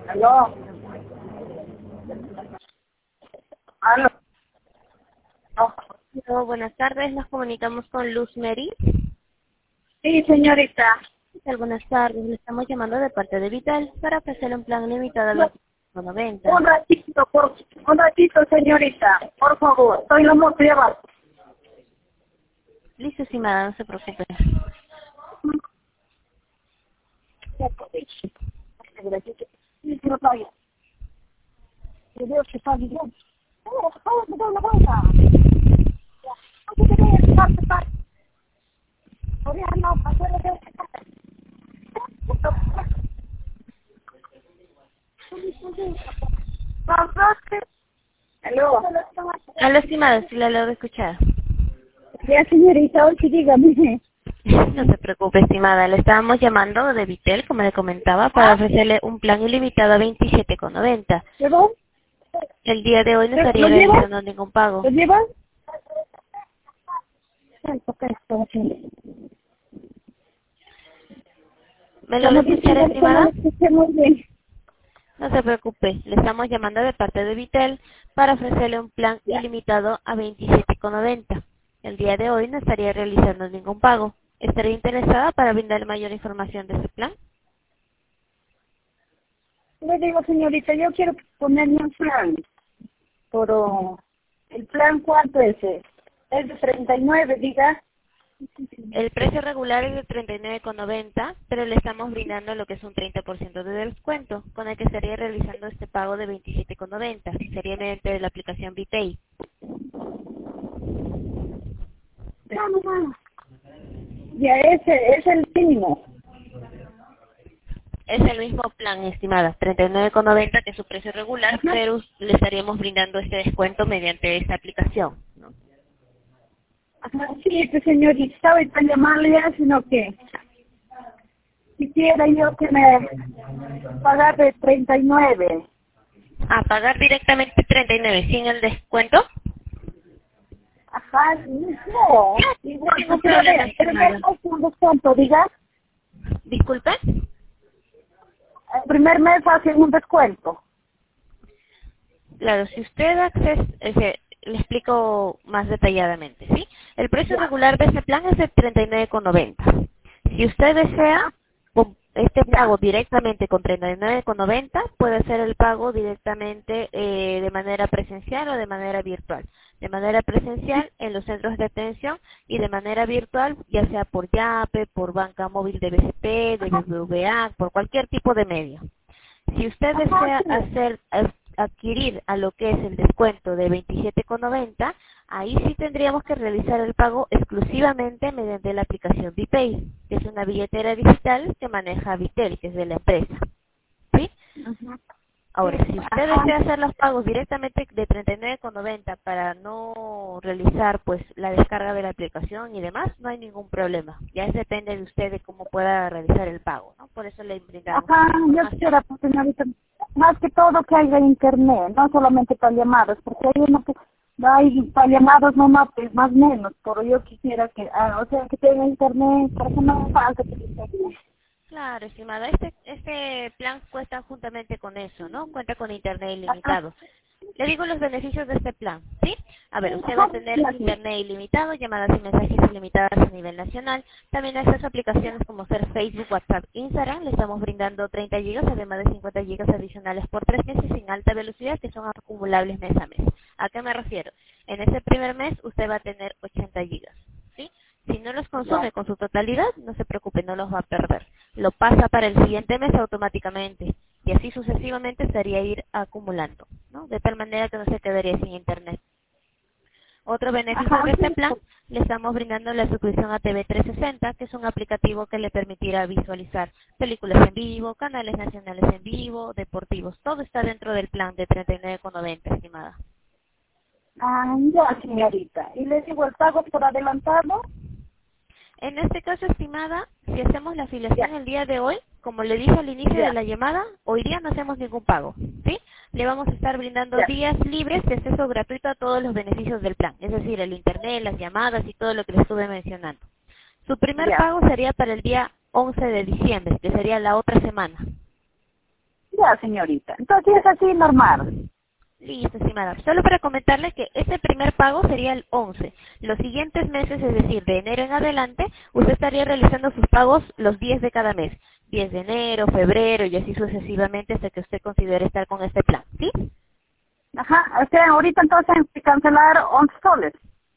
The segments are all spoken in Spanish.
Aló. Aló. No. Hola, buenas tardes, nos comunicamos con Luz Mary. Sí, señorita. Buenas tardes, le estamos llamando de parte de Vital para ofrecerle un plan limitado a 90. Un ratito, señorita. Por favor, estoy la moto llevando. Listo, estimada, no se preocupe. Aló. Hola, estimada, sí la logro escuchar. Ya, señorita, hoy sí, dígame. No se preocupe, estimada, le estábamos llamando de Vitel, como le comentaba, para ofrecerle un plan ilimitado a 27,90. ¿Llevó? El día de hoy no estaría ¿Lo lleva? realizando ningún pago. ¿Lo lleva? ¿Me Como logro dice, escuchar, ahorita no lo estimada? escuché muy bien. No se preocupe, le estamos llamando de parte de Vitel para ofrecerle un plan Ya. ilimitado a 27,90. El día de hoy no estaría realizando ningún pago. ¿Estaría interesada para brindarle mayor información de ese plan? Le digo, señorita, yo quiero ponerme un plan, pero ¿el plan cuánto es? Es de 39, diga. El precio regular es de 39,90, pero le estamos brindando lo que es un 30% de descuento, con el que estaría realizando este pago de 27,90. Sería mediante la aplicación VPay. Ya ese es el mínimo. Es el mismo plan, estimada, 39,90 que es su precio regular, Ajá. pero le estaríamos brindando este descuento mediante esta aplicación, ¿no? Ajá, sí, que señorita, estaba para llamarle ya, sino que quisiera yo que me pagar de 39. A pagar directamente 39 sin el descuento. Ajá, no, igual, Ningún pero problema, vea, pero estimada. no es un descuento, diga. Disculpe. El primer mes hacen un descuento. Claro, si usted le explico más detalladamente, ¿sí? El precio Ya, regular de ese plan es de 39,90. Si usted desea este ya. pago directamente con 39,90, puede hacer el pago directamente de manera presencial o de manera virtual. De manera presencial en los centros de atención y de manera virtual, ya sea por Yape, por banca móvil de BCP, de BBVA, por cualquier tipo de medio. Si usted Ajá, desea sí. adquirir a lo que es el descuento de 27,90, ahí sí tendríamos que realizar el pago exclusivamente mediante la aplicación VPay, que es una billetera digital que maneja Vitel, que es de la empresa. ¿Sí? Ajá. Ahora, si usted Ajá. desea hacer los pagos directamente de 39,90 para no realizar pues la descarga de la aplicación y demás, no hay ningún problema. Ya depende de usted de cómo pueda realizar el pago, ¿no? Por eso le brindamos Ajá, esta yo información. quisiera, pues, señorita, más que todo que haya internet, no solamente para llamadas, porque hay uno que hay para llamadas nomás, pues más o menos, pero yo quisiera que, o sea, que tenga internet, para que no me falte el internet. Claro, estimada, este plan cuesta juntamente con eso, ¿no? Cuenta con internet Ajá, ilimitado. Le digo los beneficios de este plan, ¿sí? A ver, usted va a ajá, tener sí, así. internet ilimitado, llamadas y mensajes ilimitadas a nivel nacional. También estas aplicaciones como ser Facebook, WhatsApp, Instagram, le estamos brindando 30 gigas, además de 50 gigas adicionales por 3 meses sin alta velocidad, que son acumulables mes a mes. ¿A qué me refiero? En ese primer mes usted va a tener 80 gigas, ¿sí? Si no los Ya. consume con su totalidad, no se preocupe, no los va a perder. Lo pasa para el siguiente mes automáticamente y así sucesivamente estaría ir acumulando, ¿no? De tal manera que no se quedaría sin internet. Otro beneficio Ajá, de este sí, plan, pues, le estamos brindando la suscripción a TV 360, que es un aplicativo que le permitirá visualizar películas en vivo, canales nacionales en vivo, deportivos. Todo está dentro del plan de 39,90, estimada. ya, señorita. Y le digo, el pago por adelantado, En este caso, estimada, si hacemos la afiliación ya, el día de hoy, como le dije al inicio de ya, la llamada, hoy día no hacemos ningún pago, ¿sí? Le vamos a estar brindando ya, días libres de acceso gratuito a todos los beneficios del plan, es decir, el internet, las llamadas y todo lo que le estuve mencionando. Su primer ya. pago sería para el día 11 de diciembre, que sería la otra semana. Ya, señorita. Entonces es así normal. Listo, estimada. Solo para comentarle que este primer pago sería el 11. Los siguientes meses, es decir, de enero en adelante, usted estaría realizando sus pagos los 10 de cada mes. 10 de enero, febrero y así sucesivamente hasta que usted considere estar con este plan, ¿sí? Ajá, o sea, ahorita entonces hay que cancelar 11 soles.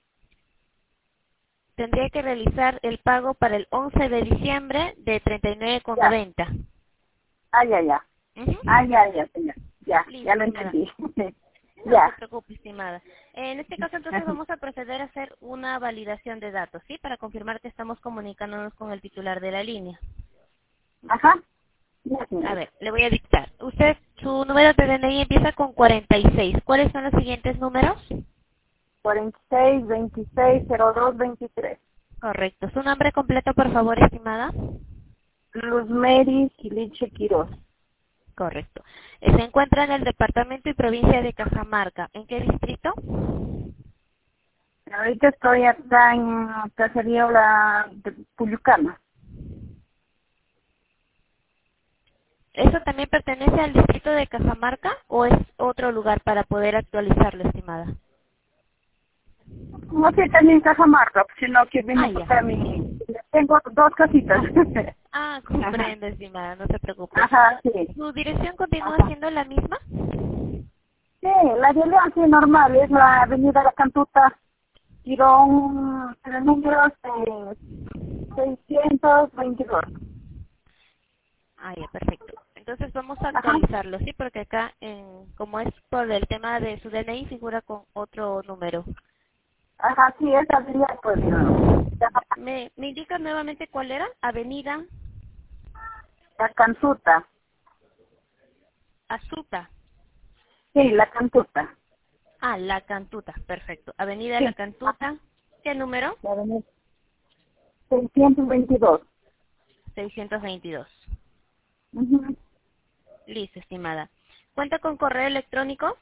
Tendría que realizar el pago para el 11 de diciembre de Ya. 39,90. Ah, ya, ya. Ujú. Ah, ya, ya, señor. Ya, Listo, ya lo estimada. entendí. No se Ya. preocupe, estimada. En este caso, entonces, vamos a proceder a hacer una validación de datos, ¿sí? Para confirmar que estamos comunicándonos con el titular de la línea. Ajá. Ya, A señorita. ver, le voy a dictar. Usted, su número de DNI empieza con 46. ¿Cuáles son los siguientes números? 46, 26, 02, 23. Correcto. ¿Su nombre completo, por favor, estimada? Luz Mary Quiliche Quiroz. Correcto. Se encuentra en el departamento y provincia de Cajamarca. ¿En qué distrito? Ahorita estoy acá en Caserío La de Puyucana. ¿Eso también pertenece al distrito de Cajamarca o es otro lugar para poder actualizarlo, estimada? No sé, también en Cajamarca, sino que Ah, vine ya. para mi... Tengo dos casitas. Ah, Ajá. comprendo, estimada, no se preocupe. Ajá, sí. ¿Su dirección continúa Ajá. siendo la misma? Sí, la de León sí normal, es la avenida La Cantuta, Girón, el número 622. Ah, ya, perfecto. Entonces vamos a Ajá. actualizarlo, ¿sí? Porque acá, como es por el tema de su DNI, figura con otro número. Ajá, sí, esa sería pues ¿Me indica nuevamente cuál era? Avenida La Cantuta. Azuta. Sí, La Cantuta. Ah, La Cantuta, perfecto. Avenida La Sí. Ajá. Cantuta. ¿Qué número? La avenida 622. 622. Ujú. Listo, estimada. ¿Cuenta con correo electrónico?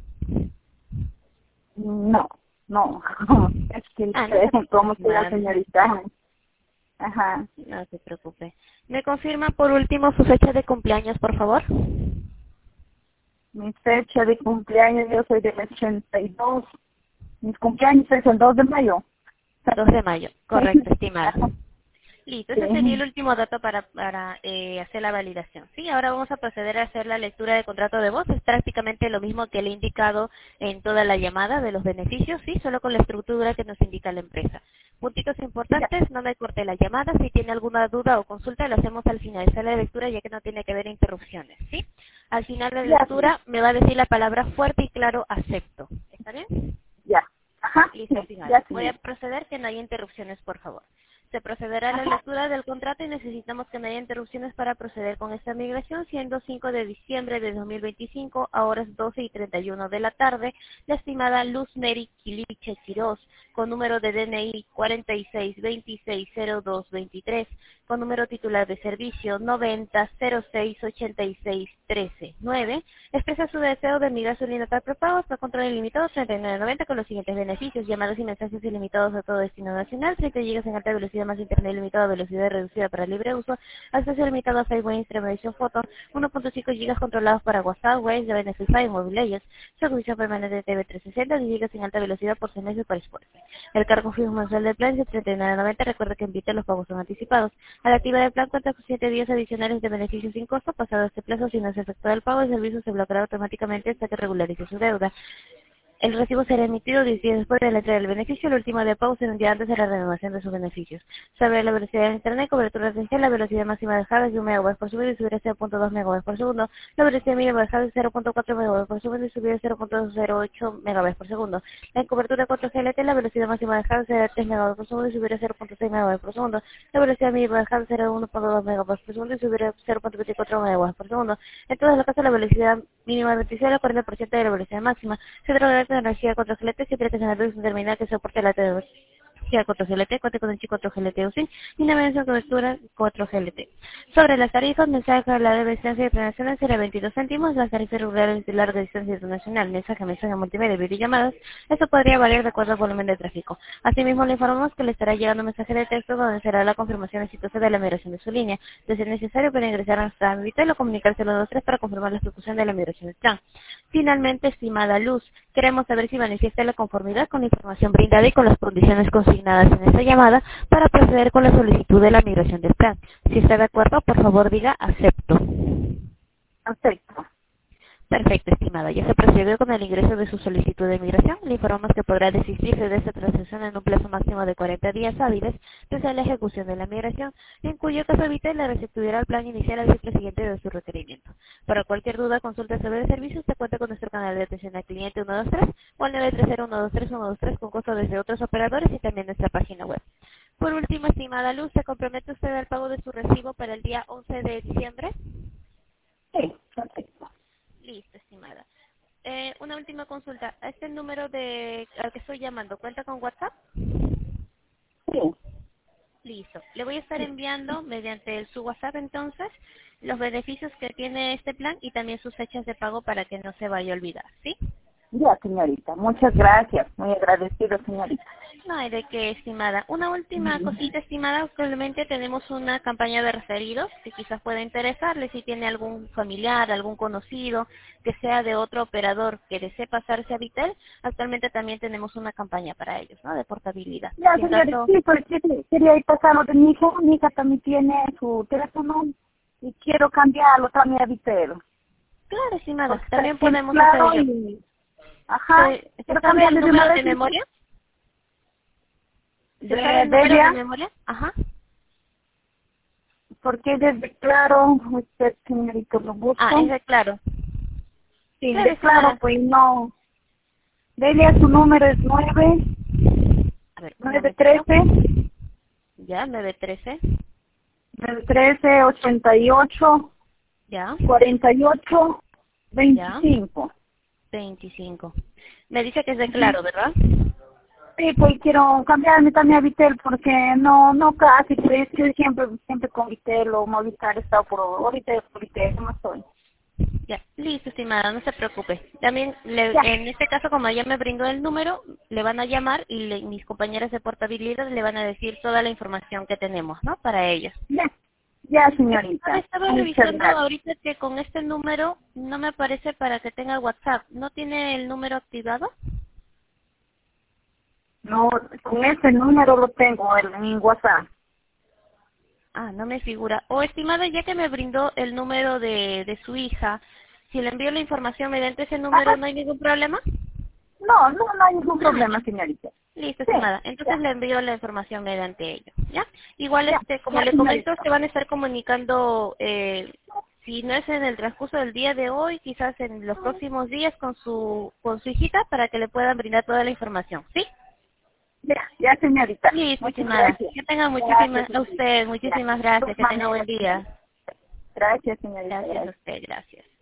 No, no. Es que Ah, no se preocupe, cómo que la estimada, señorita. Ajá. no se preocupe. ¿Me confirma por último su fecha de cumpleaños, por favor? Mi fecha de cumpleaños, yo soy del 82. Mis cumpleaños es el 2 de mayo. 2 de mayo. Correcto, estimada. Ajá. Listo, ese sería el Sí. último dato para hacer la validación. Sí, ahora vamos a proceder a hacer la lectura de contrato de voz. Es prácticamente lo mismo que le he indicado en toda la llamada de los beneficios, sí, solo con la estructura que nos indica la empresa. Puntitos Ya. importantes, no me corte la llamada. Si tiene alguna duda o consulta, lo hacemos al finalizar la lectura, ya que no tiene que haber interrupciones, ¿sí? Al final de la Ya, sí. lectura me va a decir la palabra fuerte y claro, acepto. ¿Está bien? Ya. Ajá. Sí. Listo, estimada. Ya, Voy a señor. proceder que no haya interrupciones, por favor. Se procederá a la Ajá. lectura del contrato y necesitamos que no haya interrupciones para proceder con esta migración, siendo 5 de diciembre de 2025 a horas 12:31 de la tarde, la estimada Luz Mary Quiliche Quiroz, con número de DNI 46260223, con número titular de servicio 90068613-9, expresa su deseo de enviar su línea de prepago para control ilimitado 39.90 con los siguientes beneficios: llamadas y mensajes ilimitados a todo destino nacional, 30 GB en alta velocidad más internet ilimitado a velocidad reducida para libre uso, acceso limitado a Facebook, Instagram, edición foto, 1.5 GB controlados para WhatsApp, Waze, de Benefify y Mobile Legends, servicio permanente de TV 360, 10 GB en alta velocidad por 6 meses para Spotify. El cargo fijo mensual del plan es de 39.90. Recuerda que invite los pagos son anticipados. A la actividad del plan cuenta con 7 días adicionales de beneficios sin costo. Pasado este plazo, si no se efectúa el pago, el servicio se bloqueará automáticamente hasta que regularice su deuda. El recibo será emitido 10 días después de la entrega del beneficio. El último de pago será un día antes de la renovación de sus beneficios. Sobre la velocidad de Internet, cobertura residencial, la velocidad máxima de Java es de 1 MB por segundo y subir a 0.2 MB por segundo. La velocidad mínima de Java es 0.4 MB por segundo y subir a 0.08 MB por segundo. En cobertura 4G LTE, la velocidad máxima de Java será 3 MB por segundo y subir a 0.6 MB por segundo. La velocidad mínima de Java será 1.2 MB por segundo y subir a 0.24 MB por segundo. En todos los casos, la velocidad mínima de 26 al 40% de la velocidad máxima. Se trata de energía contra GLT siempre que se analice un terminal que soporte la TDV. tecnología 4GLT, cuenta con el chip 4GLT o sin y navegación cobertura 4GLT. Sobre las tarifas, mensaje a larga distancia internacional será 22 céntimos, las tarifas rurales de larga distancia internacional, mensaje multimedia, videollamadas, eso podría variar de acuerdo al volumen de tráfico. Asimismo, le informamos que le estará llegando un mensaje de texto donde será la confirmación exitosa de la migración de su línea. De ser necesario, puede ingresar a nuestra Vitel o comunicarse al 123 para confirmar la ejecución de la migración del plan. Finalmente, estimada Luz, queremos saber si manifiesta la conformidad con la información brindada y con las condiciones consignadas en esta llamada para proceder con la solicitud de la migración del plan. Si está de acuerdo, por favor diga acepto. Acepto. Perfecto, estimada. Ya se procedió con el ingreso de su solicitud de migración. Le informamos que podrá desistirse de esta transacción en un plazo máximo de 40 días hábiles desde la ejecución de la migración, en cuyo caso Vitel le restituirá el plan inicial al ciclo siguiente de su requerimiento. Para cualquier duda, consulta sobre el servicio, usted cuenta con nuestro canal de atención al cliente 123 o al 930-123-123 con costo desde otros operadores y también nuestra página web. Por último, estimada Luz, ¿se compromete usted al pago de su recibo para el día 11 de diciembre? Sí, perfecto. Listo, estimada. Una última consulta. ¿A este número al que estoy llamando cuenta con WhatsApp? Sí. Listo. Le voy a estar enviando mediante su WhatsApp entonces los beneficios que tiene este plan y también sus fechas de pago para que no se vaya a olvidar, ¿sí? Ya, señorita. Muchas gracias. Muy agradecido, señorita. No hay de qué, estimada. Una última cosita, estimada. Actualmente tenemos una campaña de referidos que quizás pueda interesarle si tiene algún familiar, algún conocido que sea de otro operador que desee pasarse a Vitel. Actualmente también tenemos una campaña para ellos, ¿no? De portabilidad. Ya, Si en señorita, caso... sí, pues quería ir pasarlo de mi hija. Mi hija también tiene su teléfono y quiero cambiarlo también a Vitel. Claro, estimada. Porque está También aquí podemos hacer claro ello. y... Ajá. ¿Se Quiero sabe el cambiarle de una número de vez. memoria? ¿Se sabe De el número de ella, memoria? Ajá. porque desde claro, usted, señorita, lo busco. Ah, es de claro. Sí, Claro, de claro, estimada. pues no. De ella su número es A ver, un momentito. 913 Ya, 913. 913 88 Ya, 48 ya. 25. 25. Me dice que es de claro, ¿verdad? Sí, pues quiero cambiarme también a Vitel porque no casi, pero es que siempre con Vitel o Movistar he estado por Vitel, no estoy. Ya, listo, estimada, no se preocupe. También, Ya, en este caso, como ella me brindó el número, le van a llamar y mis compañeras de portabilidad le van a decir toda la información que tenemos, ¿no? Para ellos. ya, Ahora señorita. estaba Muchas revisando gracias. ahorita que con este número no me aparece para que tenga WhatsApp. ¿No tiene el número activado? No, con ese número lo tengo en WhatsApp. Ah, no me figura. O estimada, ya que me brindó el número de su hija, si le envío la información mediante ese número, Ajá. ¿no hay ningún problema? No hay ningún Ah, problema, ya. señorita. Listo, Sí, estimada. Entonces ya, le envío la información mediante ello, ¿ya? Igual, como ya, le comento, señorita. se van a estar comunicando, si no es en el transcurso del día de hoy, quizás en los próximos días con su hijita para que le puedan brindar toda la información, ¿sí? Ya, señorita. Listo, Muchas estimada. gracias. Que tenga Gracias, a señorita. usted, Ya. muchísimas Dos gracias. Que tenga buen maneras. día. Gracias, señorita. Gracias a Gracias. usted, gracias.